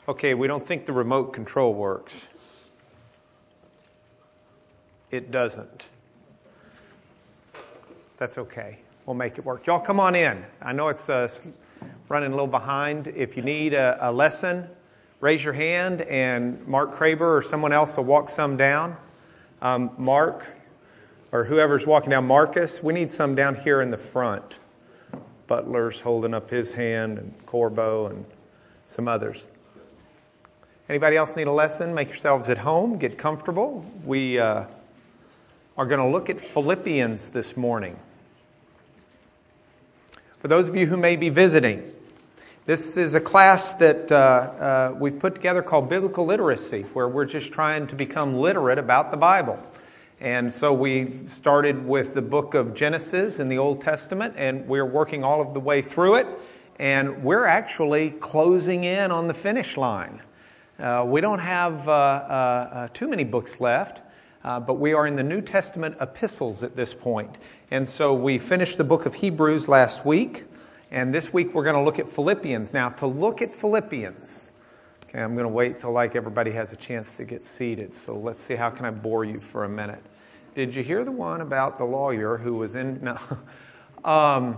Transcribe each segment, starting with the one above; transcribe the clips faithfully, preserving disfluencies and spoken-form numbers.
Okay, we don't think the remote control works. It doesn't. That's okay. We'll make it work. Y'all come on in. I know it's uh, running a little behind. If you need a, a lesson, raise your hand and Mark Kraber or someone else will walk some down. Um, Mark, or whoever's walking down, Marcus, we need some down here in the front. Butler's holding up his hand, and Corbo, and some others. Anybody else need a lesson? Make yourselves at home. Get comfortable. We uh, are going to look at Philippians this morning. For those of you who may be visiting, this is a class that uh, uh, we've put together called Biblical Literacy, where we're just trying to become literate about the Bible. And so we started with the book of Genesis in the Old Testament, and we're working all of the way through it. And we're actually closing in on the finish line. Uh, we don't have uh, uh, too many books left, uh, but we are in the New Testament epistles at this point. And so we finished the book of Hebrews last week, and this week we're going to look at Philippians. Now, to look at Philippians, okay, I'm going to wait till like everybody has a chance to get seated. So let's see, how can I bore you for a minute? Did you hear the one about the lawyer who was in... No. um,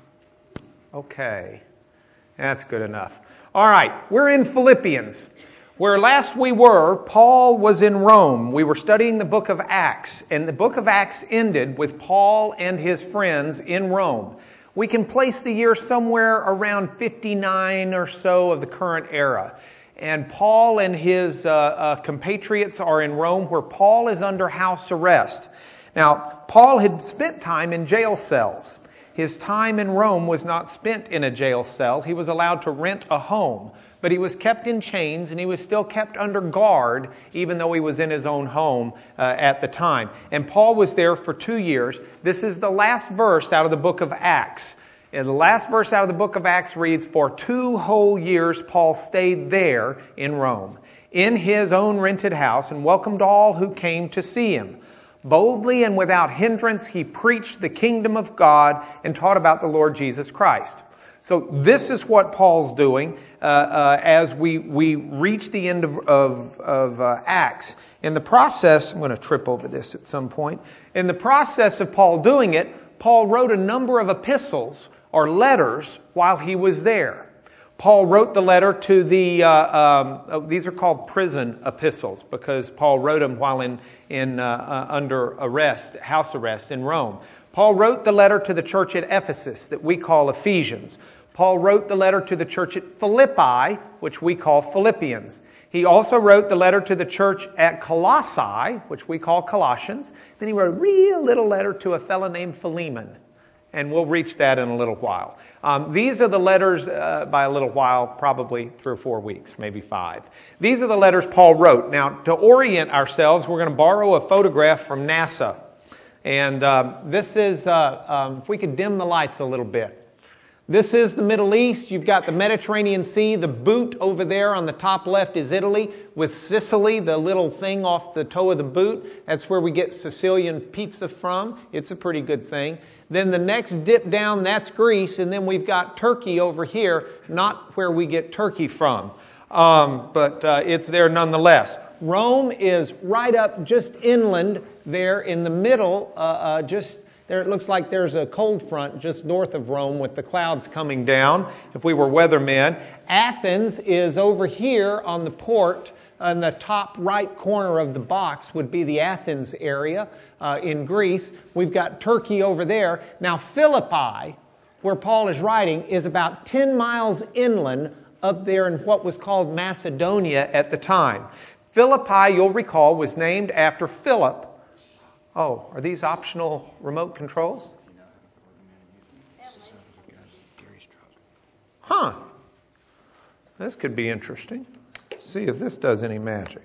okay, that's good enough. All right, we're in Philippians. Where last we were, Paul was in Rome. We were studying the book of Acts, and the book of Acts ended with Paul and his friends in Rome. We can place the year somewhere around fifty-nine or so of the current era. And Paul and his uh, uh, compatriots are in Rome, where Paul is under house arrest. Now, Paul had spent time in jail cells. His time in Rome was not spent in a jail cell. He was allowed to rent a home. But he was kept in chains, and he was still kept under guard, even though he was in his own home uh, at the time. And Paul was there for two years. This is the last verse out of the book of Acts. And the last verse out of the book of Acts reads, "For two whole years Paul stayed there in Rome, in his own rented house, and welcomed all who came to see him. Boldly and without hindrance he preached the kingdom of God and taught about the Lord Jesus Christ." So this is what Paul's doing uh, uh, as we, we reach the end of, of, of uh, Acts. In the process, I'm going to trip over this at some point. In the process of Paul doing it, Paul wrote a number of epistles or letters while he was there. Paul wrote the letter to the, uh, um, these are called prison epistles because Paul wrote them while in, in uh, uh, under arrest, house arrest in Rome. Paul wrote the letter to the church at Ephesus that we call Ephesians. Paul wrote the letter to the church at Philippi, which we call Philippians. He also wrote the letter to the church at Colossae, which we call Colossians. Then he wrote a real little letter to a fellow named Philemon. And we'll reach that in a little while. Um, these are the letters, uh, by a little while, probably three or four weeks, maybe five. These are the letters Paul wrote. Now, to orient ourselves, we're going to borrow a photograph from NASA. And uh, this is, uh, um, if we could dim the lights a little bit. This is the Middle East. You've got the Mediterranean Sea. The boot over there on the top left is Italy, with Sicily, the little thing off the toe of the boot. That's where we get Sicilian pizza from. It's a pretty good thing. Then the next dip down, that's Greece. And then we've got Turkey over here, not where we get turkey from. Um, but uh, it's there nonetheless. Rome is right up just inland there in the middle, uh, uh, just there it looks like there's a cold front just north of Rome with the clouds coming down, if we were weathermen. Athens is over here on the port. On the top right corner of the box would be the Athens area uh, in Greece. We've got Turkey over there. Now Philippi, where Paul is writing, is about ten miles inland up there in what was called Macedonia at the time. Philippi, you'll recall, was named after Philip. Oh, are these optional remote controls? Huh. This could be interesting. See if this does any magic.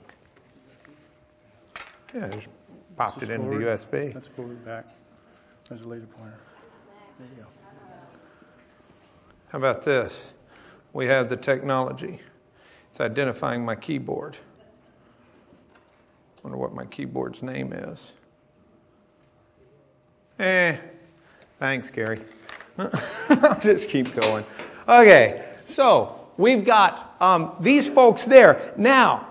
Yeah, just popped it into forward. the U S B. That's forward, back. There's a laser pointer. There you go. How about this? We have the technology. It's identifying my keyboard. Wonder what my keyboard's name is. Eh, thanks, Gary. I'll just keep going. Okay, so we've got um, these folks there. Now,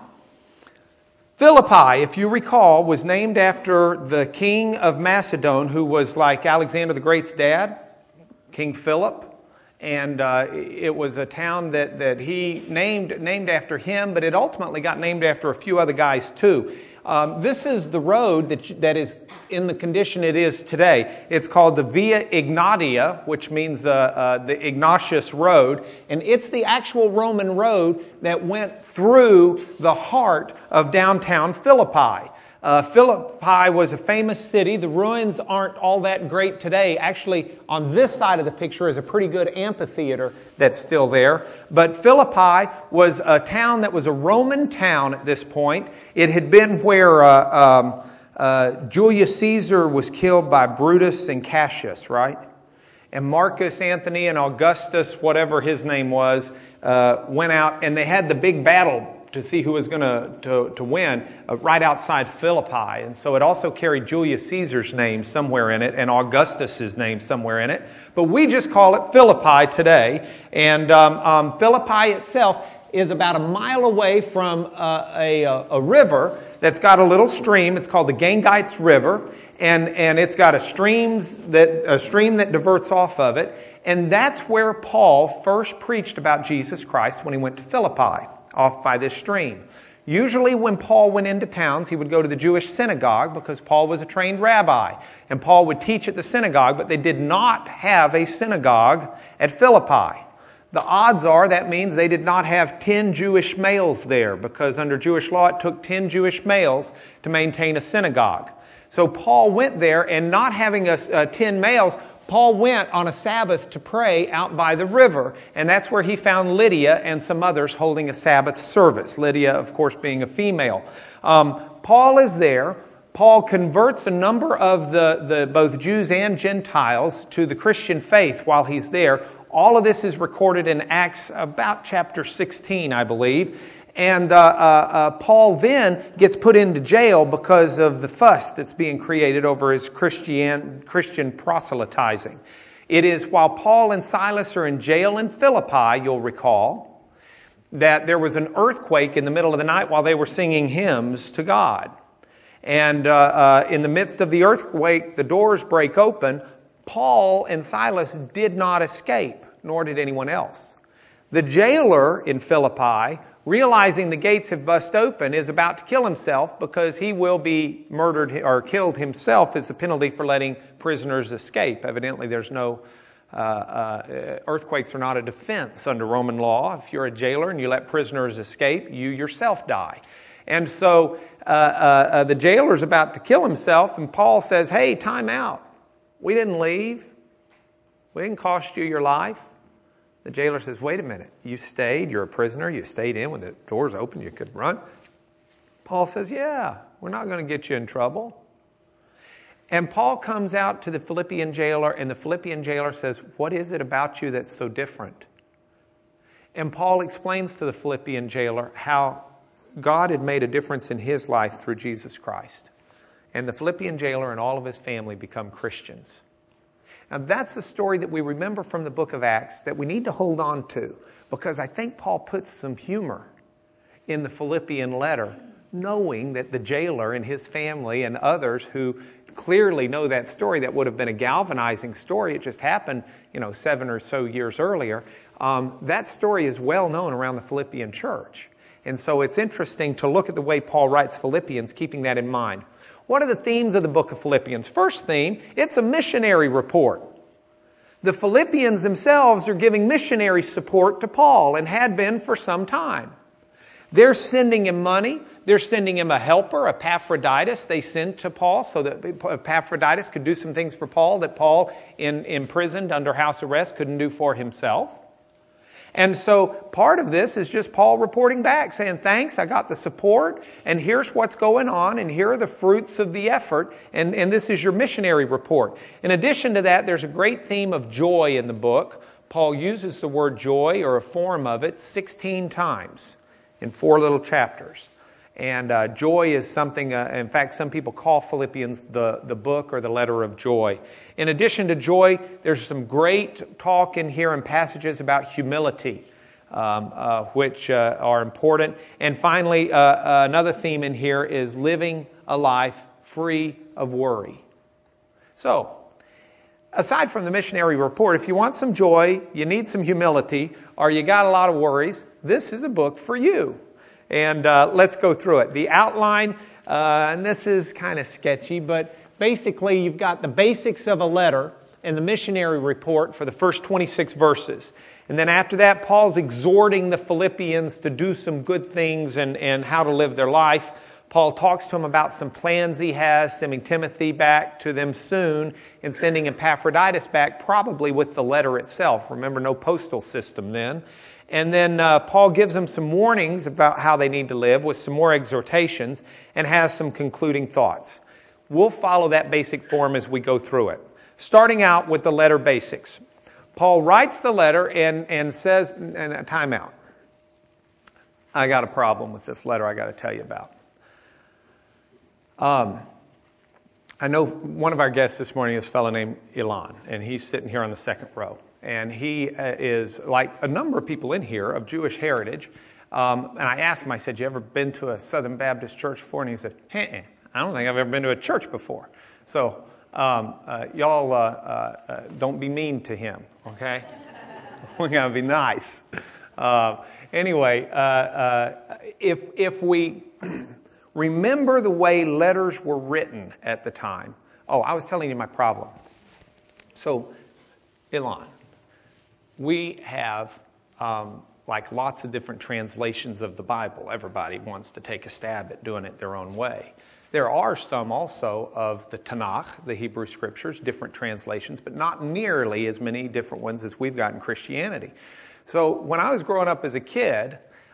Philippi, if you recall, was named after the king of Macedon, who was like Alexander the Great's dad, King Philip. And uh, it was a town that, that he named named after him, but it ultimately got named after a few other guys too. Um, this is the road that that is in the condition it is today. It's called the Via Egnatia, which means uh, uh, the Ignatius Road, and it's the actual Roman road that went through the heart of downtown Philippi. Uh, Philippi was a famous city. The ruins aren't all that great today. Actually, on this side of the picture is a pretty good amphitheater that's still there. But Philippi was a town that was a Roman town at this point. It had been where uh, um, uh, Julius Caesar was killed by Brutus and Cassius, right? And Marcus Antony and Augustus, whatever his name was, uh, went out and they had the big battle to see who was going to to win uh, right outside Philippi. And so it also carried Julius Caesar's name somewhere in it and Augustus's name somewhere in it. But we just call it Philippi today. And um, um, Philippi itself is about a mile away from uh, a, a river that's got a little stream. It's called the Gangites River. And, and it's got a, streams that, a stream that diverts off of it. And that's where Paul first preached about Jesus Christ when he went to Philippi, off by this stream. Usually when Paul went into towns, he would go to the Jewish synagogue because Paul was a trained rabbi. And Paul would teach at the synagogue, but they did not have a synagogue at Philippi. The odds are that means they did not have ten Jewish males there, because under Jewish law it took ten Jewish males to maintain a synagogue. So Paul went there, and not having a, a ten males, Paul went on a Sabbath to pray out by the river, and that's where he found Lydia and some others holding a Sabbath service. Lydia, of course, being a female. Um, Paul is there. Paul converts a number of the, the both Jews and Gentiles to the Christian faith while he's there. All of this is recorded in Acts about chapter sixteen, I believe. And uh, uh, uh, Paul then gets put into jail because of the fuss that's being created over his Christian, Christian proselytizing. It is while Paul and Silas are in jail in Philippi, you'll recall, that there was an earthquake in the middle of the night while they were singing hymns to God. And uh, uh, in the midst of the earthquake, the doors break open. Paul and Silas did not escape, nor did anyone else. The jailer in Philippi, realizing the gates have bust open, is about to kill himself because he will be murdered or killed himself as the penalty for letting prisoners escape. Evidently, there's no uh, uh, earthquakes are not a defense under Roman law. If you're a jailer and you let prisoners escape, you yourself die. And so uh, uh, uh, the jailer's about to kill himself, and Paul says, "Hey, time out. We didn't leave. We didn't cost you your life." The jailer says, "Wait a minute. You stayed. You're a prisoner. You stayed in when the doors open. You could run." Paul says, "Yeah, we're not going to get you in trouble." And Paul comes out to the Philippian jailer, and the Philippian jailer says, "What is it about you that's so different?" And Paul explains to the Philippian jailer how God had made a difference in his life through Jesus Christ. And the Philippian jailer and all of his family become Christians. Now, that's a story that we remember from the book of Acts that we need to hold on to, because I think Paul puts some humor in the Philippian letter, knowing that the jailer and his family and others who clearly know that story, that would have been a galvanizing story. It just happened, you know, seven or so years earlier. Um, that story is well known around the Philippian church. And so it's interesting to look at the way Paul writes Philippians, keeping that in mind. What are the themes of the book of Philippians? First theme, it's a missionary report. The Philippians themselves are giving missionary support to Paul and had been for some time. They're sending him money. They're sending him a helper, Epaphroditus, they sent to Paul so that Epaphroditus could do some things for Paul that Paul, in, imprisoned under house arrest, couldn't do for himself. And so part of this is just Paul reporting back, saying, "Thanks, I got the support, and here's what's going on, and here are the fruits of the effort, and, and this is your missionary report." In addition to that, there's a great theme of joy in the book. Paul uses the word joy, or a form of it, sixteen times in four little chapters. And uh, joy is something, uh, in fact, some people call Philippians the, the book or the letter of joy. In addition to joy, there's some great talk in here and passages about humility. um, uh, which uh, are important. And finally, uh, uh, another theme in here is living a life free of worry. So, aside from the missionary report, if you want some joy, you need some humility, or you got a lot of worries, this is a book for you. And uh, let's go through it. The outline, uh, and this is kind of sketchy, but basically you've got the basics of a letter and the missionary report for the first twenty-six verses. And then after that, Paul's exhorting the Philippians to do some good things and, and how to live their life. Paul talks to them about some plans he has, sending Timothy back to them soon and sending Epaphroditus back, probably with the letter itself. Remember, no postal system then. And then uh, Paul gives them some warnings about how they need to live with some more exhortations and has some concluding thoughts. We'll follow that basic form as we go through it. Starting out with the letter basics. Paul writes the letter and, and says, and a timeout. I got a problem with this letter I got to tell you about. Um, I know one of our guests this morning is a fellow named Elon, and he's sitting here on the second row. And he uh, is, like a number of people in here, of Jewish heritage. Um, and I asked him, I said, you ever been to a Southern Baptist church before? And he said, hey, I don't think I've ever been to a church before. So um, uh, y'all uh, uh, don't be mean to him, okay? We're going to be nice. Uh, anyway, uh, uh, if if we... remember the way letters were written at the time. Oh, I was telling you my problem. So, Elon, we have um, like lots of different translations of the Bible. Everybody wants to take a stab at doing it their own way. There are some also of the Tanakh, the Hebrew Scriptures, different translations, but not nearly as many different ones as we've got in Christianity. So when I was growing up as a kid,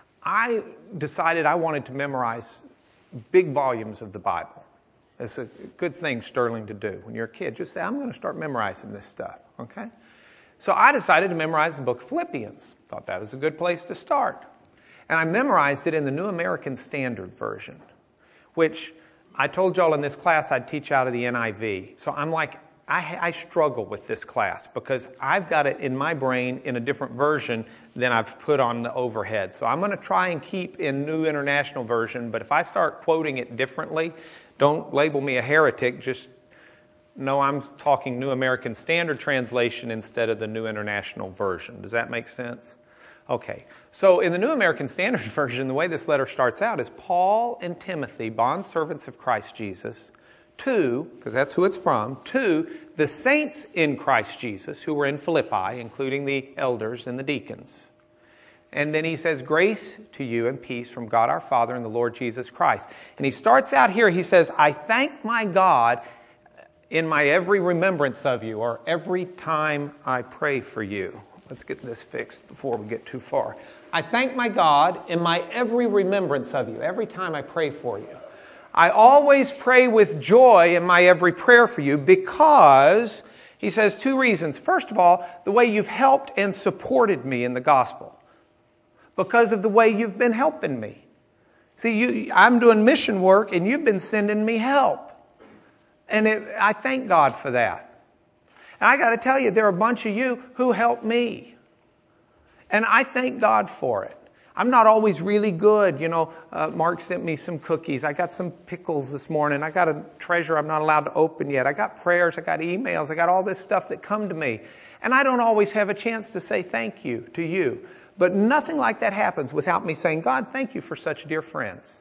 I decided I wanted to memorize big volumes of the Bible. It's a good thing, Sterling, to do. When you're a kid, just say, I'm going to start memorizing this stuff, okay? So I decided to memorize the book of Philippians. Thought that was a good place to start. And I memorized it in the New American Standard Version, which I told y'all in this class I'd teach out of the N I V. So I'm like, I, I struggle with this class because I've got it in my brain in a different version than I've put on the overhead. So I'm going to try and keep in New International Version, but if I start quoting it differently, don't label me a heretic, just know I'm talking New American Standard Translation instead of the New International Version. Does that make sense? Okay, so in the New American Standard Version, the way this letter starts out is Paul and Timothy, bondservants of Christ Jesus, to, because that's who it's from, to the saints in Christ Jesus who were in Philippi, including the elders and the deacons. And then he says, grace to you and peace from God our Father and the Lord Jesus Christ. And he starts out here, he says, I thank my God in my every remembrance of you, or every time I pray for you. Let's get this fixed before we get too far. I thank my God in my every remembrance of you, every time I pray for you. I always pray with joy in my every prayer for you because, he says, two reasons. First of all, the way you've helped and supported me in the gospel. Because of the way you've been helping me. See, you, I'm doing mission work and you've been sending me help. And it, I thank God for that. And I got to tell you, there are a bunch of you who helped me. And I thank God for it. I'm not always really good. You know, uh, Mark sent me some cookies. I got some pickles this morning. I got a treasure I'm not allowed to open yet. I got prayers. I got emails. I got all this stuff that come to me. And I don't always have a chance to say thank you to you. But nothing like that happens without me saying, God, thank you for such dear friends,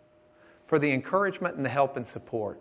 for the encouragement and the help and support.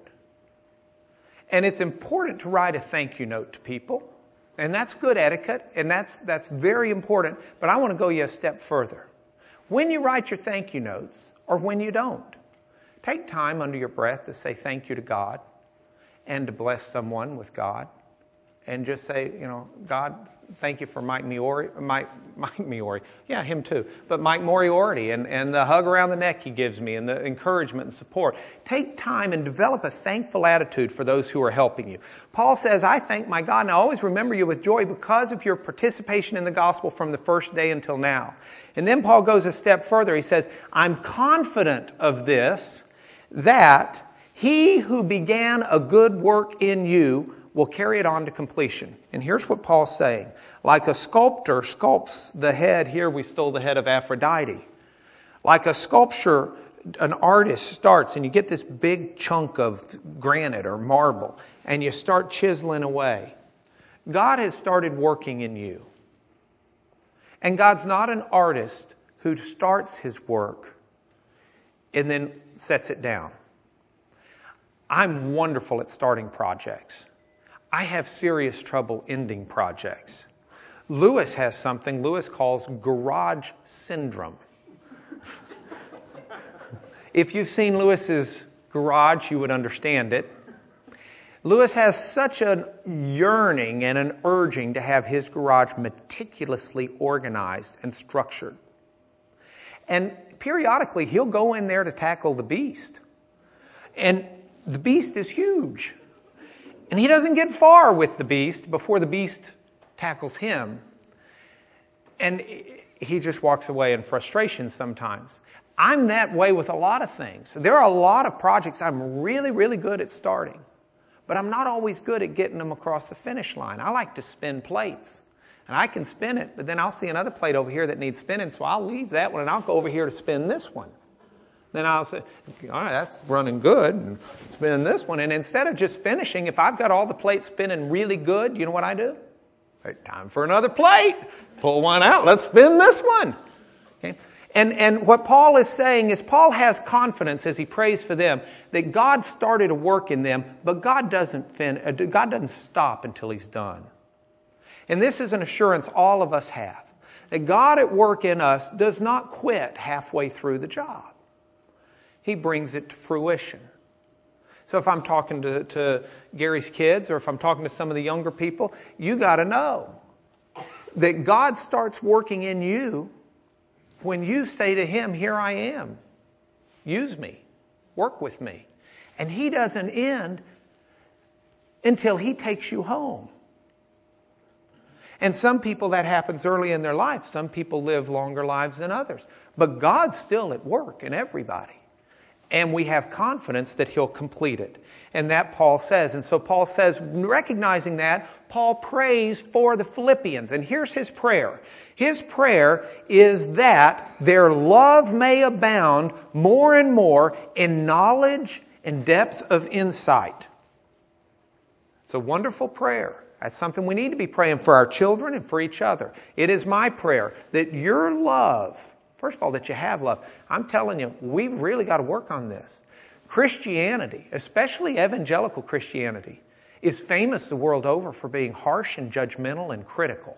And it's important to write a thank you note to people. And that's good etiquette. And that's, that's very important. But I want to go you a step further. When you write your thank you notes, or when you don't, take time under your breath to say thank you to God and to bless someone with God. And just say, you know, God, thank you for Mike Miori, Mike, Mike Miori, yeah, him too, but Mike Moriarty and, and the hug around the neck he gives me and the encouragement and support. Take time and develop a thankful attitude for those who are helping you. Paul says, I thank my God and I always remember you with joy because of your participation in the gospel from the first day until now. And then Paul goes a step further. He says, I'm confident of this, that he who began a good work in you will carry it on to completion. And here's what Paul's saying. Like a sculptor sculpts the head, here we stole the head of Aphrodite. Like a sculpture, an artist starts and you get this big chunk of granite or marble and you start chiseling away. God has started working in you. And God's not an artist who starts his work and then sets it down. I'm wonderful at starting projects. I have serious trouble ending projects. Lewis has something Lewis calls garage syndrome. If you've seen Lewis's garage, you would understand it. Lewis has such a yearning and an urging to have his garage meticulously organized and structured. And periodically, he'll go in there to tackle the beast. And the beast is huge. And he doesn't get far with the beast before the beast tackles him. And he just walks away in frustration sometimes. I'm that way with a lot of things. There are a lot of projects I'm really, really good at starting. But I'm not always good at getting them across the finish line. I like to spin plates. And I can spin it, but then I'll see another plate over here that needs spinning, so I'll leave that one and I'll go over here to spin this one. Then I'll say, all right, that's running good, and spin this one. And instead of just finishing, if I've got all the plates spinning really good, you know what I do? Hey, time for another plate. Pull one out. Let's spin this one. Okay? And, and what Paul is saying is Paul has confidence as he prays for them that God started a work in them, but God doesn't fin- God doesn't stop until he's done. And this is an assurance all of us have, that God at work in us does not quit halfway through the job. He brings it to fruition. So if I'm talking to, to Gary's kids, or if I'm talking to some of the younger people, you got to know that God starts working in you when you say to him, here I am. Use me. Work with me. And he doesn't end until he takes you home. And some people that happens early in their life. Some people live longer lives than others. But God's still at work in everybody. And we have confidence that he'll complete it. And that Paul says. And so Paul says, recognizing that, Paul prays for the Philippians. And here's his prayer. His prayer is that their love may abound more and more in knowledge and depth of insight. It's a wonderful prayer. That's something we need to be praying for our children and for each other. It is my prayer that your love, first of all, that you have love. I'm telling you, we've really got to work on this. Christianity, especially evangelical Christianity, is famous the world over for being harsh and judgmental and critical.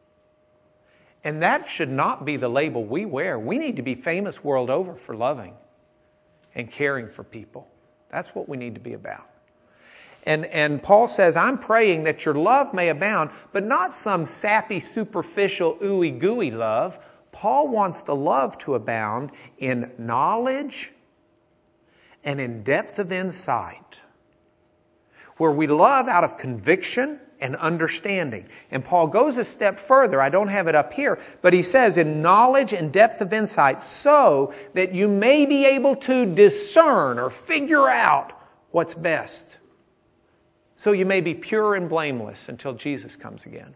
And that should not be the label we wear. We need to be famous world over for loving and caring for people. That's what we need to be about. And, and Paul says, I'm praying that your love may abound, but not some sappy, superficial, ooey gooey love. Paul wants the love to abound in knowledge and in depth of insight, where we love out of conviction and understanding. And Paul goes a step further. I don't have it up here, but he says in knowledge and depth of insight, so that you may be able to discern or figure out what's best. So you may be pure and blameless until Jesus comes again.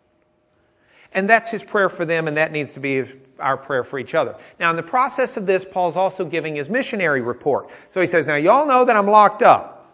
And that's his prayer for them, and that needs to be his, our prayer for each other. Now, in the process of this, Paul's also giving his missionary report. So he says, now, y'all know that I'm locked up.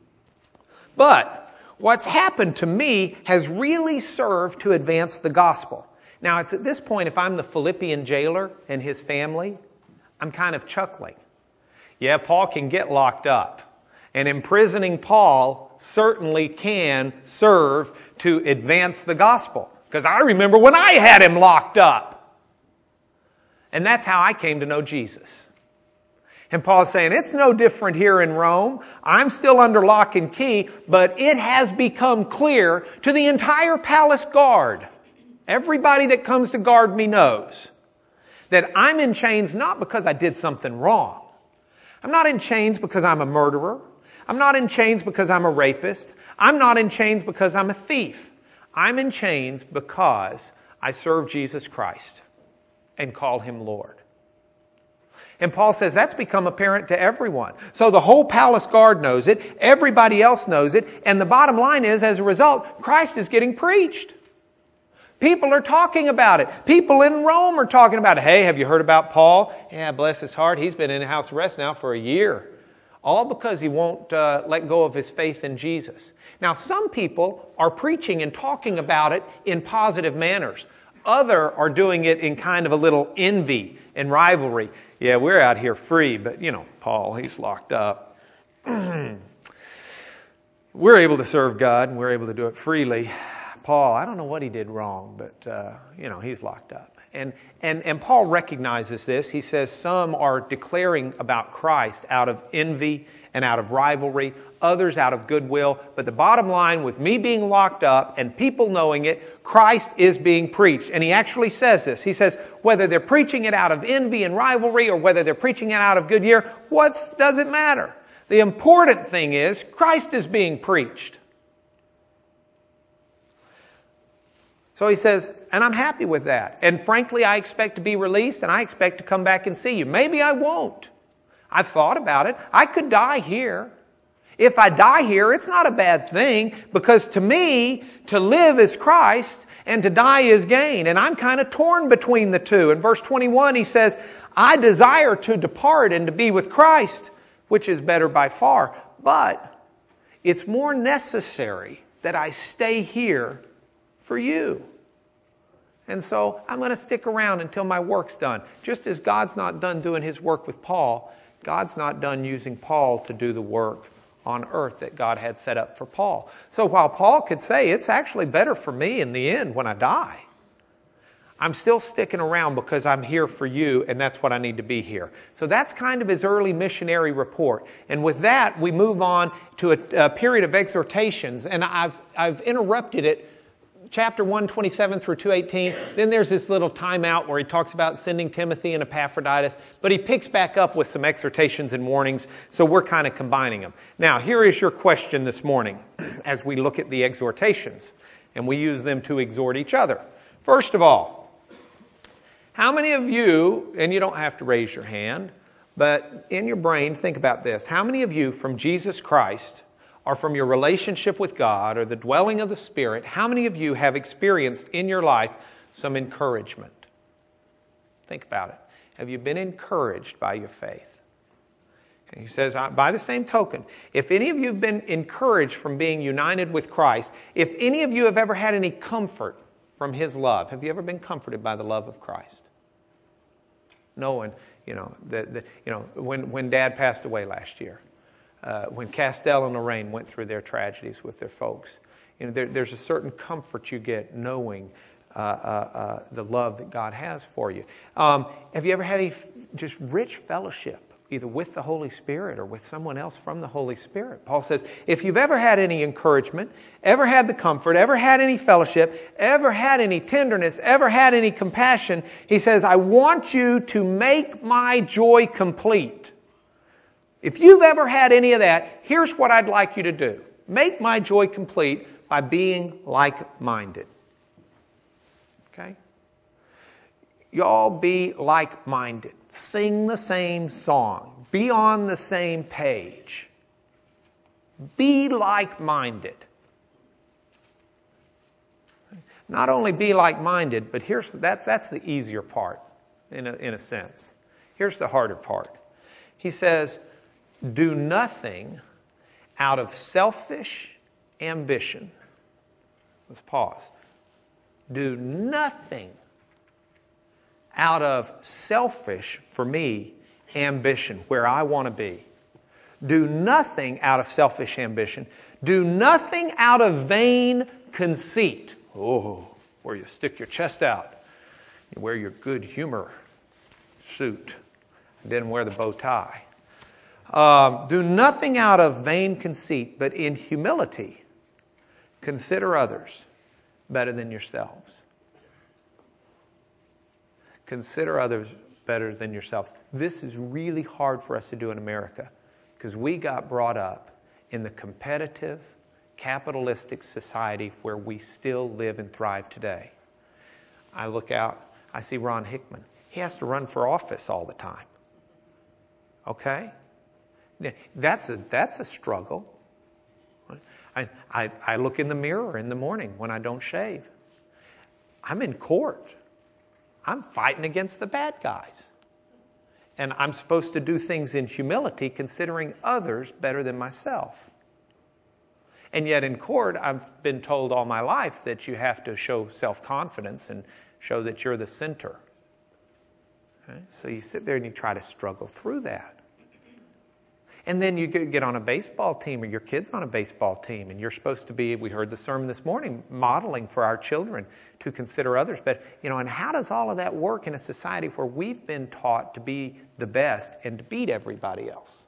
But what's happened to me has really served to advance the gospel. Now, it's at this point, if I'm the Philippian jailer and his family, I'm kind of chuckling. Yeah, Paul can get locked up. And imprisoning Paul certainly can serve to advance the gospel. Because I remember when I had him locked up. And that's how I came to know Jesus. And Paul's saying, it's no different here in Rome. I'm still under lock and key, but it has become clear to the entire palace guard. Everybody that comes to guard me knows that I'm in chains not because I did something wrong. I'm not in chains because I'm a murderer. I'm not in chains because I'm a rapist. I'm not in chains because I'm a thief. I'm in chains because I serve Jesus Christ and call him Lord. And Paul says that's become apparent to everyone. So the whole palace guard knows it. Everybody else knows it. And the bottom line is, as a result, Christ is getting preached. People are talking about it. People in Rome are talking about it. Hey, have you heard about Paul? Yeah, bless his heart. He's been in house arrest now for a year. All because he won't uh, let go of his faith in Jesus. Now, some people are preaching and talking about it in positive manners. Other are doing it in kind of a little envy and rivalry. Yeah, we're out here free, but, you know, Paul, he's locked up. We're able to serve God, and we're able to do it freely. Paul, I don't know what he did wrong, but, uh, you know, he's locked up. And, and, and Paul recognizes this. He says some are declaring about Christ out of envy and out of rivalry, others out of goodwill. But the bottom line, with me being locked up and people knowing it, Christ is being preached. And he actually says this. He says, whether they're preaching it out of envy and rivalry or whether they're preaching it out of good cheer, what does it matter? The important thing is Christ is being preached. So he says, and I'm happy with that. And frankly, I expect to be released and I expect to come back and see you. Maybe I won't. I've thought about it. I could die here. If I die here, it's not a bad thing, because to me, to live is Christ and to die is gain. And I'm kind of torn between the two. In verse twenty-one, he says, I desire to depart and to be with Christ, which is better by far. But it's more necessary that I stay here for you. And so I'm going to stick around until my work's done. Just as God's not done doing His work with Paul, God's not done using Paul to do the work on earth that God had set up for Paul. So while Paul could say, it's actually better for me in the end when I die, I'm still sticking around because I'm here for you, and that's what I need to be here. So that's kind of his early missionary report. And with that, we move on to a, a period of exhortations. And I've, I've interrupted it, chapter one twenty-seven through two eighteen. Then there's this little timeout where he talks about sending Timothy and Epaphroditus. But he picks back up with some exhortations and warnings, so we're kind of combining them. Now, here is your question this morning as we look at the exhortations. And we use them to exhort each other. First of all, how many of you, and you don't have to raise your hand, but in your brain, think about this. How many of you from Jesus Christ, or from your relationship with God, or the dwelling of the Spirit, how many of you have experienced in your life some encouragement? Think about it. Have you been encouraged by your faith? And he says, by the same token, if any of you have been encouraged from being united with Christ, if any of you have ever had any comfort from His love, have you ever been comforted by the love of Christ? Knowing, you know, that, that you know, when, when Dad passed away last year, Uh, when Castell and Lorraine went through their tragedies with their folks, you know, there, there's a certain comfort you get knowing uh, uh, uh, the love that God has for you. Um, have you ever had a f- just rich fellowship, either with the Holy Spirit or with someone else from the Holy Spirit? Paul says, if you've ever had any encouragement, ever had the comfort, ever had any fellowship, ever had any tenderness, ever had any compassion, he says, I want you to make my joy complete. If you've ever had any of that, here's what I'd like you to do. Make my joy complete by being like-minded. Okay? Y'all be like-minded. Sing the same song. Be on the same page. Be like-minded. Not only be like-minded, but here's that, that's the easier part, in a, in a sense. Here's the harder part. He says, do nothing out of selfish ambition. Let's pause. Do nothing out of selfish, for me, ambition, where I want to be. Do nothing out of selfish ambition. Do nothing out of vain conceit. Oh, where you stick your chest out. You wear your good humor suit. Didn't wear the bow tie. Um, do nothing out of vain conceit, but in humility, consider others better than yourselves. Consider others better than yourselves. This is really hard for us to do in America because we got brought up in the competitive, capitalistic society where we still live and thrive today. I look out, I see Ron Hickman. He has to run for office all the time. Okay? That's a, that's a struggle. I, I, I look in the mirror in the morning when I don't shave. I'm in court. I'm fighting against the bad guys. And I'm supposed to do things in humility, considering others better than myself. And yet in court, I've been told all my life that you have to show self-confidence and show that you're the center. Okay? So you sit there and you try to struggle through that. And then you get on a baseball team, or your kid's on a baseball team, and you're supposed to be, we heard the sermon this morning, modeling for our children to consider others. But, you know, and how does all of that work in a society where we've been taught to be the best and to beat everybody else?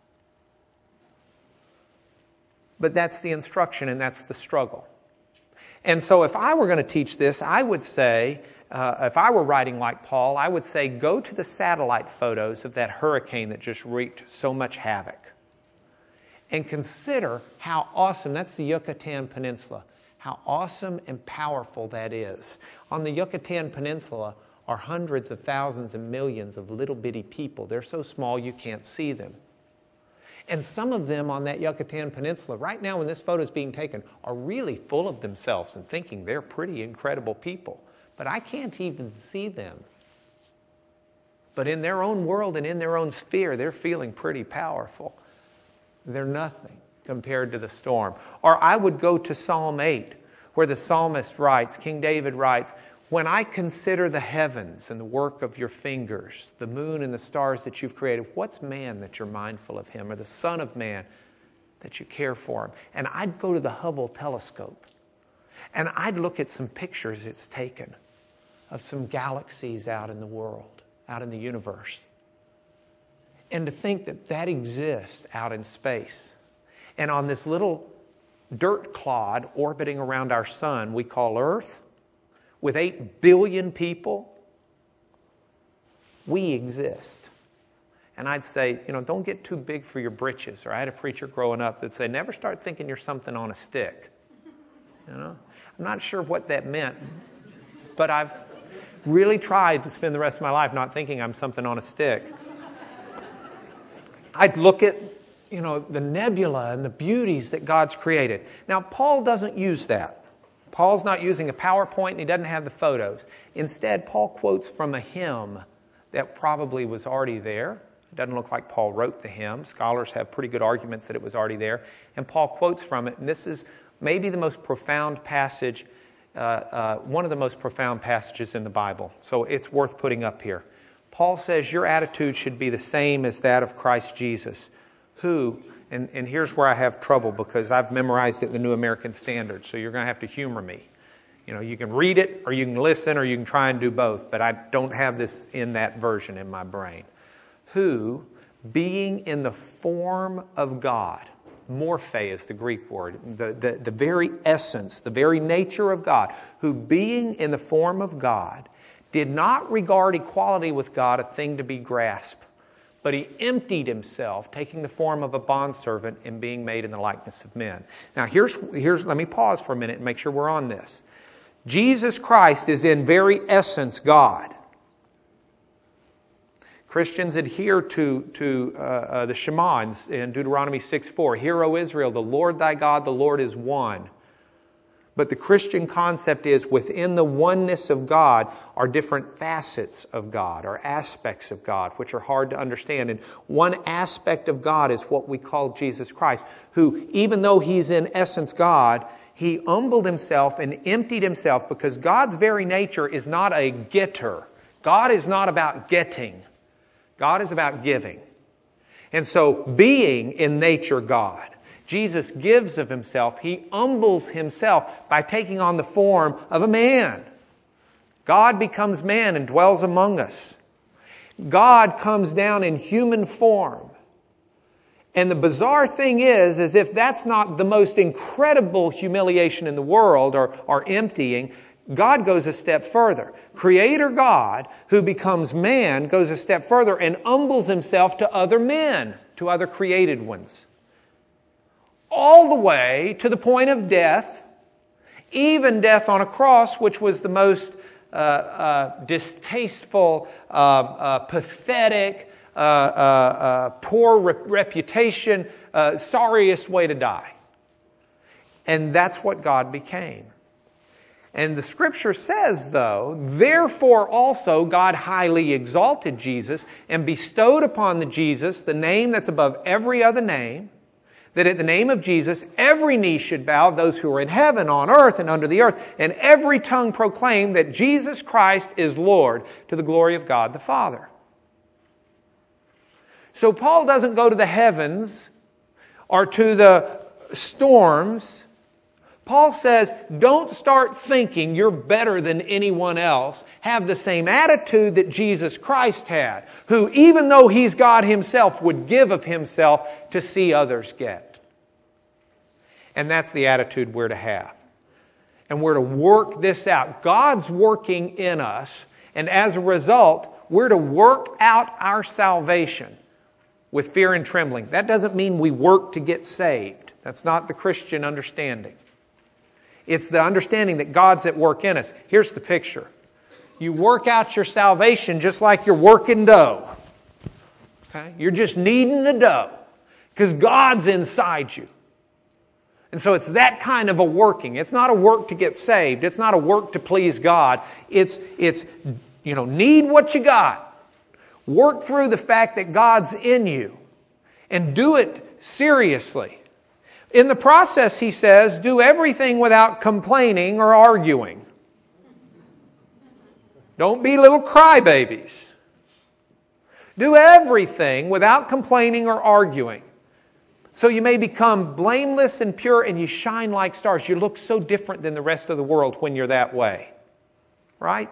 But that's the instruction and that's the struggle. And so if I were going to teach this, I would say, uh, if I were writing like Paul, I would say go to the satellite photos of that hurricane that just wreaked so much havoc. And consider how awesome, that's the Yucatan Peninsula, how awesome and powerful that is. On the Yucatan Peninsula are hundreds of thousands and millions of little bitty people. They're so small you can't see them. And some of them on that Yucatan Peninsula, right now when this photo is being taken, are really full of themselves and thinking they're pretty incredible people. But I can't even see them. But in their own world and in their own sphere, they're feeling pretty powerful. They're nothing compared to the storm. Or I would go to Psalm eight, where the psalmist writes, King David writes, when I consider the heavens and the work of your fingers, the moon and the stars that you've created, what's man that you're mindful of him, or the son of man that you care for him? And I'd go to the Hubble telescope, and I'd look at some pictures it's taken of some galaxies out in the world, out in the universe. And to think that that exists out in space. And on this little dirt clod orbiting around our sun we call Earth, with eight billion people, we exist. And I'd say, you know, don't get too big for your britches. Or I had a preacher growing up that said, never start thinking you're something on a stick. You know, I'm not sure what that meant, but I've really tried to spend the rest of my life not thinking I'm something on a stick. I'd look at, you know, the nebula and the beauties that God's created. Now, Paul doesn't use that. Paul's not using a PowerPoint and he doesn't have the photos. Instead, Paul quotes from a hymn that probably was already there. It doesn't look like Paul wrote the hymn. Scholars have pretty good arguments that it was already there. And Paul quotes from it. And this is maybe the most profound passage, uh, uh, one of the most profound passages in the Bible. So it's worth putting up here. Paul says your attitude should be the same as that of Christ Jesus, who, and, and here's where I have trouble because I've memorized it in the New American Standard, so you're going to have to humor me. You know, you can read it, or you can listen, or you can try and do both, but I don't have this in that version in my brain. Who, being in the form of God, morphe is the Greek word, the, the, the very essence, the very nature of God, who being in the form of God, did not regard equality with God a thing to be grasped, but he emptied himself, taking the form of a bondservant and being made in the likeness of men. Now here's, here's, let me pause for a minute and make sure we're on this. Jesus Christ is in very essence God. Christians adhere to, to uh, uh, the Shema in, in Deuteronomy six four. Hear, O Israel, the Lord thy God, the Lord is one. But the Christian concept is within the oneness of God are different facets of God or aspects of God, which are hard to understand. And one aspect of God is what we call Jesus Christ, who, even though he's in essence God, he humbled himself and emptied himself because God's very nature is not a getter. God is not about getting. God is about giving. And so being in nature God, Jesus gives of himself. He humbles himself by taking on the form of a man. God becomes man and dwells among us. God comes down in human form. And the bizarre thing is, as if that's not the most incredible humiliation in the world or, or emptying, God goes a step further. Creator God, who becomes man, goes a step further and humbles himself to other men, to other created ones. All the way to the point of death, even death on a cross, which was the most uh, uh, distasteful, uh, uh, pathetic, uh, uh, uh, poor re- reputation, uh, sorriest way to die. And that's what God became. And the Scripture says, though, therefore also God highly exalted Jesus and bestowed upon the Jesus the name that's above every other name, that at the name of Jesus every knee should bow, those who are in heaven, on earth, and under the earth, and every tongue proclaim that Jesus Christ is Lord, to the glory of God the Father. So Paul doesn't go to the heavens or to the storms. Paul says, don't start thinking you're better than anyone else. Have the same attitude that Jesus Christ had, who, even though He's God Himself, would give of Himself to see others get. And that's the attitude we're to have. And we're to work this out. God's working in us, and as a result, we're to work out our salvation with fear and trembling. That doesn't mean we work to get saved. That's not the Christian understanding. It's the understanding that God's at work in us. Here's the picture. You work out your salvation just like you're working dough. Okay? You're just kneading the dough because God's inside you. And so it's that kind of a working. It's not a work to get saved. It's not a work to please God. It's, it's you know, knead what you got. Work through the fact that God's in you. And do it seriously. In the process, he says, do everything without complaining or arguing. Don't be little crybabies. Do everything without complaining or arguing. So you may become blameless and pure and you shine like stars. You look so different than the rest of the world when you're that way. Right?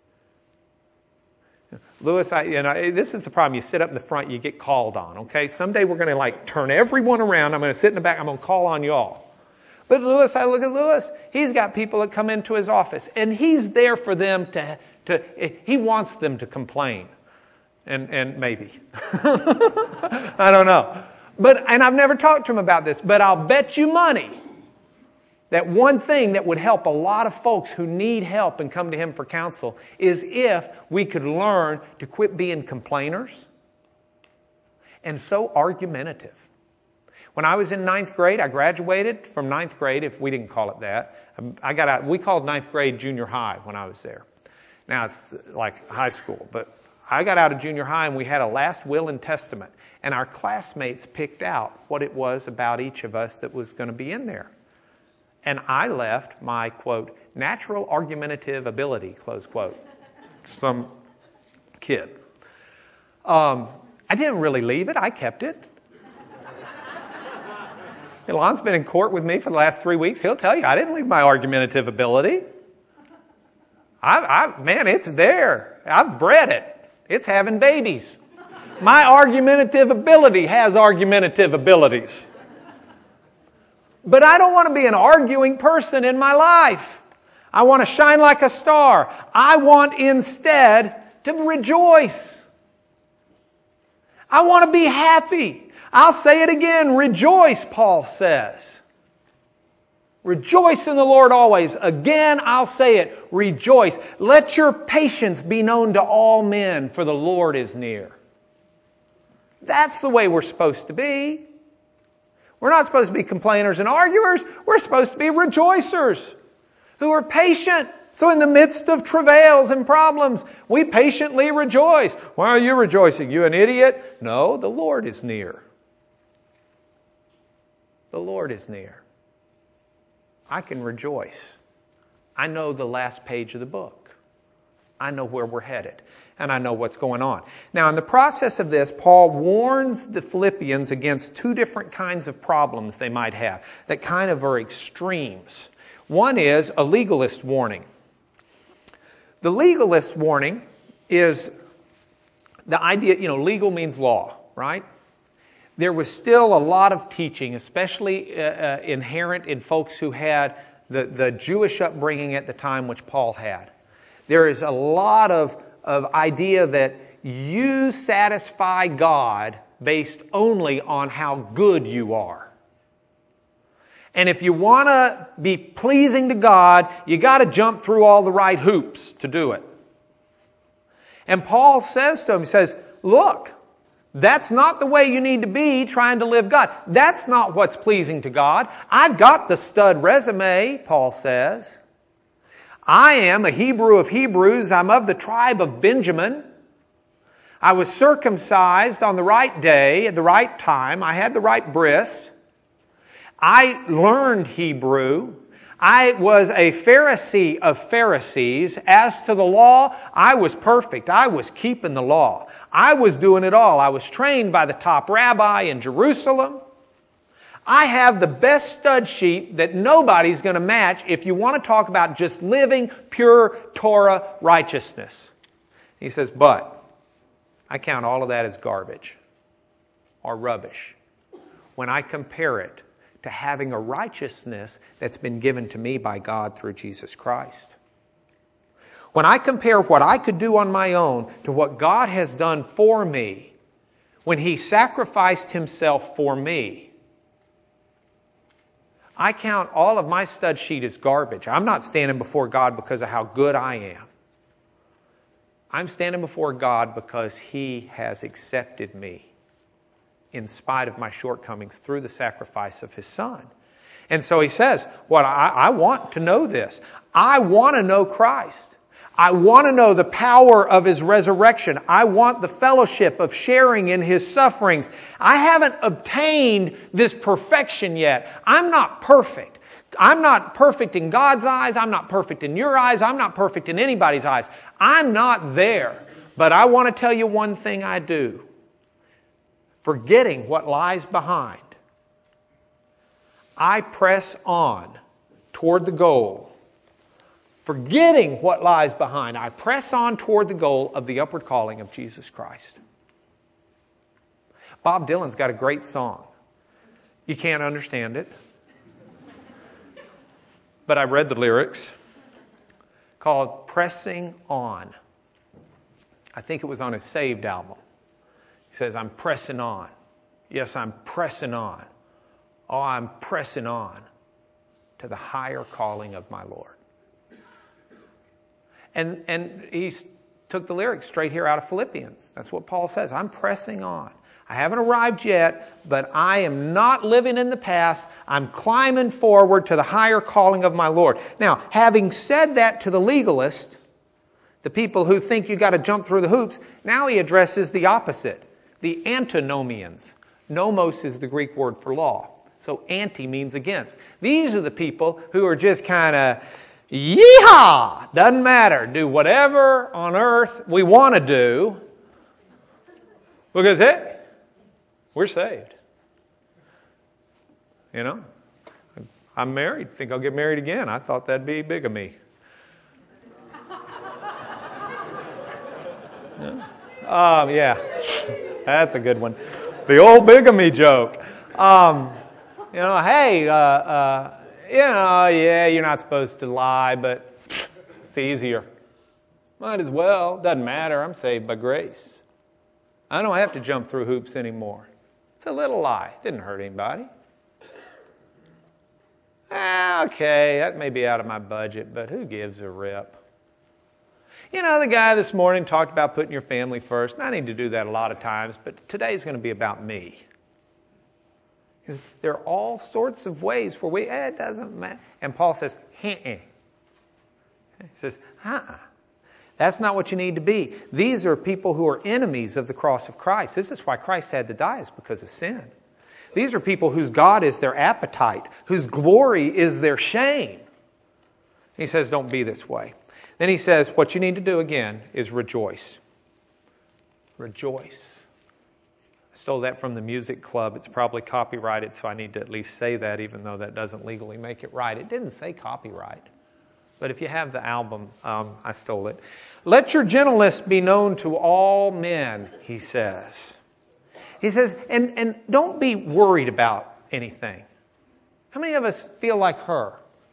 Lewis, I, you know, this is the problem. You sit up in the front, you get called on, okay? Someday we're going to like turn everyone around. I'm going to sit in the back. I'm going to call on y'all. But Lewis, I look at Lewis. He's got people that come into his office, and he's there for them to, to he wants them to complain. And, and maybe. I don't know. But, and I've never talked to him about this, but I'll bet you money that one thing that would help a lot of folks who need help and come to him for counsel is if we could learn to quit being complainers and so argumentative. When I was in ninth grade, I graduated from ninth grade, if we didn't call it that. I got out, we called ninth grade junior high when I was there. Now it's like high school, but I got out of junior high and we had a last will and testament. And our classmates picked out what it was about each of us that was going to be in there. And I left my, quote, natural argumentative ability, close quote, some kid. Um, I didn't really leave it. I kept it. Elon's been in court with me for the last three weeks. He'll tell you, I didn't leave my argumentative ability. I, I, man, it's there. I've bred it. It's having babies. My argumentative ability has argumentative abilities. But I don't want to be an arguing person in my life. I want to shine like a star. I want instead to rejoice. I want to be happy. I'll say it again. Rejoice, Paul says. Rejoice in the Lord always. Again, I'll say it. Rejoice. Let your patience be known to all men, for the Lord is near. That's the way we're supposed to be. We're not supposed to be complainers and arguers. We're supposed to be rejoicers who are patient. So in the midst of travails and problems, we patiently rejoice. Why are you rejoicing? You an idiot? No, the Lord is near. The Lord is near. I can rejoice. I know the last page of the book. I know where we're headed. And I know what's going on. Now, in the process of this, Paul warns the Philippians against two different kinds of problems they might have that kind of are extremes. One is a legalist warning. The legalist warning is the idea, you know, legal means law, right? There was still a lot of teaching, especially uh, uh, inherent in folks who had the, the Jewish upbringing at the time which Paul had. There is a lot of of idea that you satisfy God based only on how good you are. And if you want to be pleasing to God, you got to jump through all the right hoops to do it. And Paul says to him, he says, look, That's not the way you need to be trying to live God. That's not what's pleasing to God. I've got the stud resume, Paul says. I am a Hebrew of Hebrews. I'm of the tribe of Benjamin. I was circumcised on the right day, at the right time. I had the right bris. I learned Hebrew. I was a Pharisee of Pharisees. As to the law, I was perfect. I was keeping the law. I was doing it all. I was trained by the top rabbi in Jerusalem. I have the best stud sheet that nobody's going to match if you want to talk about just living pure Torah righteousness. He says, but I count all of that as garbage or rubbish when I compare it to having a righteousness that's been given to me by God through Jesus Christ. When I compare what I could do on my own to what God has done for me, when He sacrificed Himself for me, I count all of my stud sheet as garbage. I'm not standing before God because of how good I am. I'm standing before God because He has accepted me in spite of my shortcomings through the sacrifice of His Son. And so he says, "What I, I want to know this. I want to know Christ. I want to know the power of His resurrection. I want the fellowship of sharing in His sufferings. I haven't obtained this perfection yet. I'm not perfect. I'm not perfect in God's eyes. I'm not perfect in your eyes. I'm not perfect in anybody's eyes. I'm not there. But I want to tell you one thing I do. Forgetting what lies behind, I press on toward the goal. Forgetting what lies behind, I press on toward the goal of the upward calling of Jesus Christ." Bob Dylan's got a great song. You can't understand it, but I read the lyrics, called "Pressing On." I think it was on his Saved album. He says, "I'm pressing on. Yes, I'm pressing on. Oh, I'm pressing on to the higher calling of my Lord." And, and he took the lyrics straight here out of Philippians. That's what Paul says. I'm pressing on. I haven't arrived yet, but I am not living in the past. I'm climbing forward to the higher calling of my Lord. Now, having said that to the legalist, the people who think you got to jump through the hoops, now he addresses the opposite. The antinomians. Nomos is the Greek word for law. So anti means against. These are the people who are just kind of, yeehaw! Doesn't matter. Do whatever on earth we want to do. Because, hey, we're saved. You know? I'm married. Think I'll get married again. I thought that'd be bigamy. Yeah. Um, yeah. That's a good one. The old bigamy joke. Um, you know, hey, uh, uh, you know, yeah, you're not supposed to lie, but it's easier. Might as well. Doesn't matter. I'm saved by grace. I don't have to jump through hoops anymore. It's a little lie. Didn't hurt anybody. Ah, okay, that may be out of my budget, but who gives a rip? You know, the guy this morning talked about putting your family first, and I need to do that a lot of times, but today's going to be about me. There are all sorts of ways where we, eh, it doesn't matter. And Paul says, eh. He says, uh-uh. That's not what you need to be. These are people who are enemies of the cross of Christ. This is why Christ had to die, is because of sin. These are people whose God is their appetite, whose glory is their shame. He says, don't be this way. Then he says, what you need to do again is rejoice. Rejoice. I stole that from the music club. It's probably copyrighted, so I need to at least say that, even though that doesn't legally make it right. It didn't say copyright. But if you have the album, um, I stole it. Let your gentleness be known to all men, he says. He says, and, and don't be worried about anything. How many of us feel like her?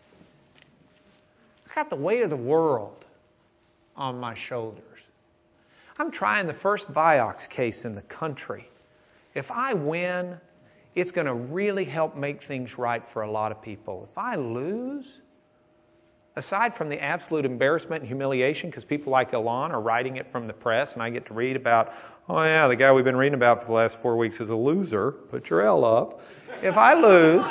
I got the weight of the world on my shoulders. I'm trying the first Vioxx case in the country. If I win, it's going to really help make things right for a lot of people. If I lose, Aside from the absolute embarrassment and humiliation, because people like Elon are writing it from the press, and I get to read about, oh yeah, the guy we've been reading about for the last four weeks is a loser. Put your L up. If I lose,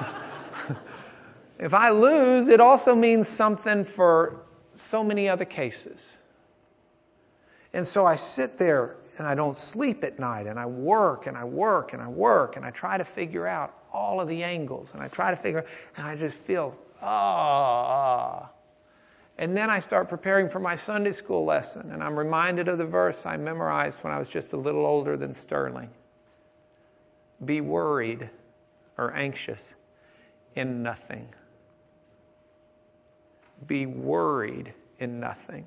if I lose, it also means something for so many other cases. And so I sit there and I don't sleep at night, and I work and I work and I work, and I try to figure out all of the angles, and I try to figure, and I just feel, ah. And then I start preparing for my Sunday school lesson, and I'm reminded of the verse I memorized when I was just a little older than Sterling. Be worried or anxious in nothing. Be worried in nothing.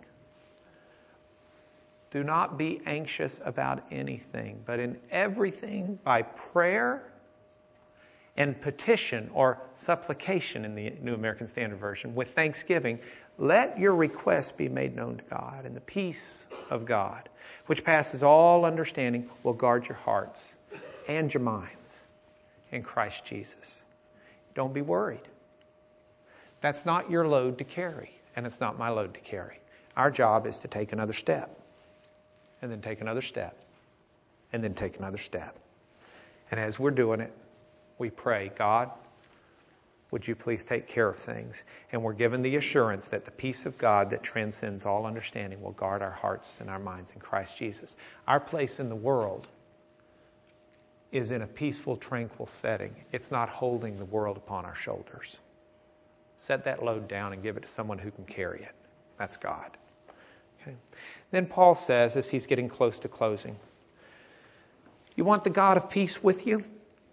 Do not be anxious about anything, but in everything by prayer and petition, or supplication in the New American Standard Version, with thanksgiving, let your requests be made known to God, and the peace of God, which passes all understanding, will guard your hearts and your minds in Christ Jesus. Don't be worried. That's not your load to carry, and it's not my load to carry. Our job is to take another step, and then take another step, and then take another step. And as we're doing it, we pray, God, would you please take care of things? And we're given the assurance that the peace of God that transcends all understanding will guard our hearts and our minds in Christ Jesus. Our place in the world is in a peaceful, tranquil setting. It's not holding the world upon our shoulders. Set that load down and give it to someone who can carry it. That's God. Okay. Then Paul says, as he's getting close to closing, you want the God of peace with you?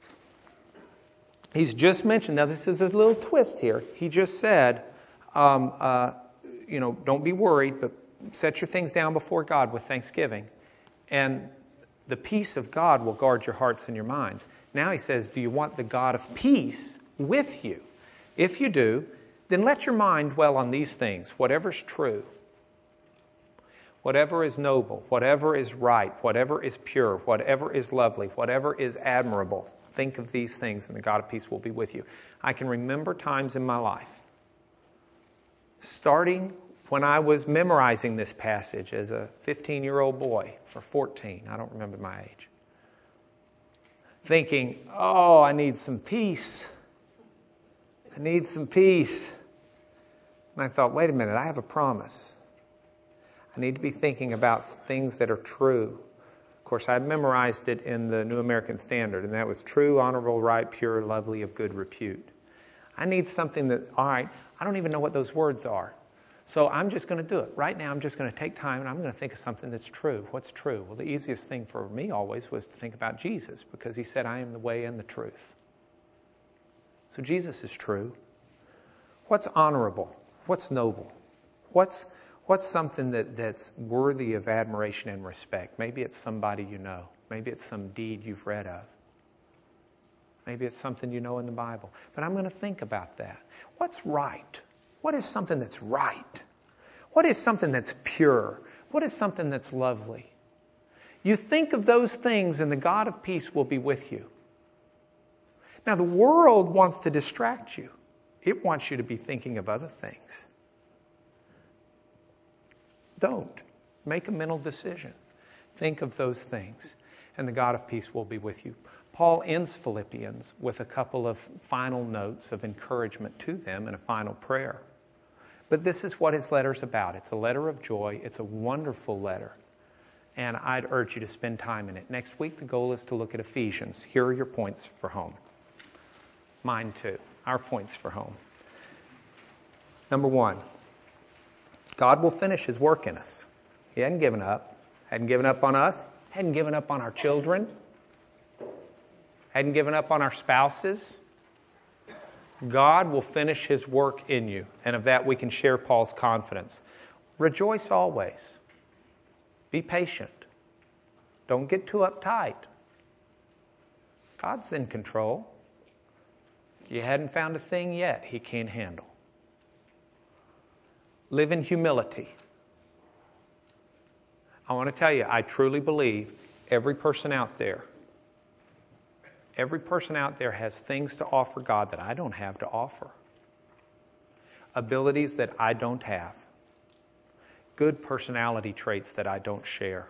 He's just mentioned, now this is a little twist here. He just said, um, uh, you know, don't be worried, but set your things down before God with thanksgiving. And the peace of God will guard your hearts and your minds. Now he says, do you want the God of peace with you? If you do, then let your mind dwell on these things, whatever's true, whatever is noble, whatever is right, whatever is pure, whatever is lovely, whatever is admirable. Think of these things, and the God of peace will be with you. I can remember times in my life, starting when I was memorizing this passage as a fifteen-year-old boy, or fourteen, I don't remember my age, thinking, oh, I need some peace. I need some peace. And I thought, wait a minute, I have a promise. I need to be thinking about things that are true. Of course, I memorized it in the New American Standard, and that was true, honorable, right, pure, lovely, of good repute. I need something that, all right, I don't even know what those words are. So I'm just going to do it. Right now, I'm just going to take time, and I'm going to think of something that's true. What's true? Well, the easiest thing for me always was to think about Jesus, because he said, I am the way and the truth. So Jesus is true. What's honorable? What's noble? What's What's something that, that's worthy of admiration and respect? Maybe it's somebody you know. Maybe it's some deed you've read of. Maybe it's something you know in the Bible. But I'm going to think about that. What's right? What is something that's right? What is something that's pure? What is something that's lovely? You think of those things, and the God of peace will be with you. Now, the world wants to distract you. It wants you to be thinking of other things. Don't. Make a mental decision. Think of those things, and the God of peace will be with you. Paul ends Philippians with a couple of final notes of encouragement to them and a final prayer. But this is what his letter's about. It's a letter of joy. It's a wonderful letter. And I'd urge you to spend time in it. Next week, the goal is to look at Ephesians. Here are your points for home. Mine too. Our points for home. Number one. God will finish his work in us. He hadn't given up. Hadn't given up on us. Hadn't given up on our children. Hadn't given up on our spouses. God will finish his work in you. And of that we can share Paul's confidence. Rejoice always. Be patient. Don't get too uptight. God's in control. You hadn't found a thing yet he can't handle. Live in humility. I want to tell you, I truly believe every person out there, every person out there has things to offer God that I don't have to offer. abilities that I don't have, good personality traits that I don't share.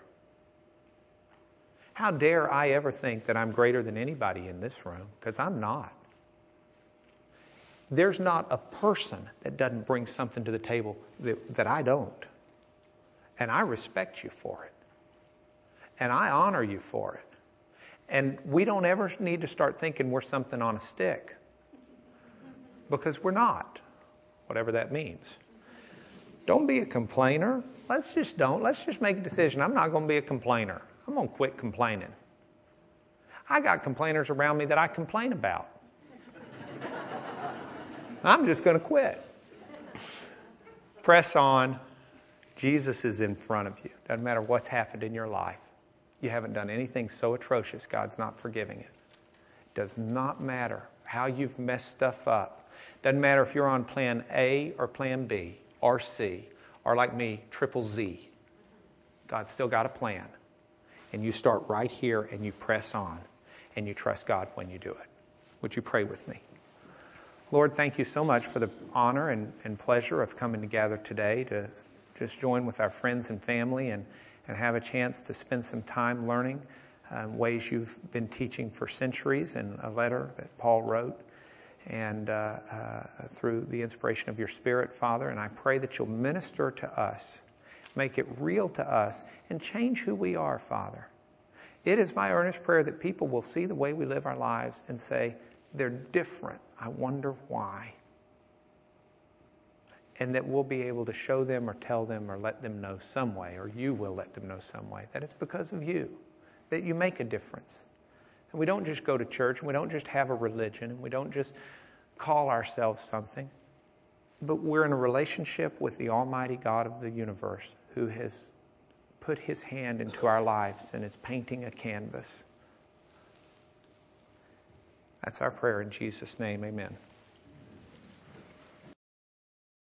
How dare I ever think that I'm greater than anybody in this room? Because I'm not. There's not a person that doesn't bring something to the table that, that I don't. And I respect you for it. And I honor you for it. And we don't ever need to start thinking we're something on a stick. Because we're not. Whatever that means. Don't be a complainer. Let's just don't. Let's just make a decision. I'm not going to be a complainer. I'm going to quit complaining. I got complainers around me that I complain about. I'm just going to quit. Press on. Jesus is in front of you. Doesn't matter what's happened in your life. You haven't done anything so atrocious, God's not forgiving it. Does not matter how you've messed stuff up. Doesn't matter if you're on plan A or plan B or C or like me, triple Z. God's still got a plan. And you start right here and you press on and you trust God when you do it. Would you pray with me? Lord, thank you so much for the honor and, and pleasure of coming together today to just join with our friends and family and, and have a chance to spend some time learning um, ways you've been teaching for centuries in a letter that Paul wrote and uh, uh, through the inspiration of your Spirit, Father. And I pray that you'll minister to us, make it real to us, and change who we are, Father. It is my earnest prayer that people will see the way we live our lives and say, they're different. I wonder why. And that we'll be able to show them or tell them or let them know some way, or you will let them know some way, that it's because of you, that you make a difference. And we don't just go to church, and we don't just have a religion, and we don't just call ourselves something, but we're in a relationship with the Almighty God of the universe who has put his hand into our lives and is painting a canvas. That's our prayer in Jesus' name, amen.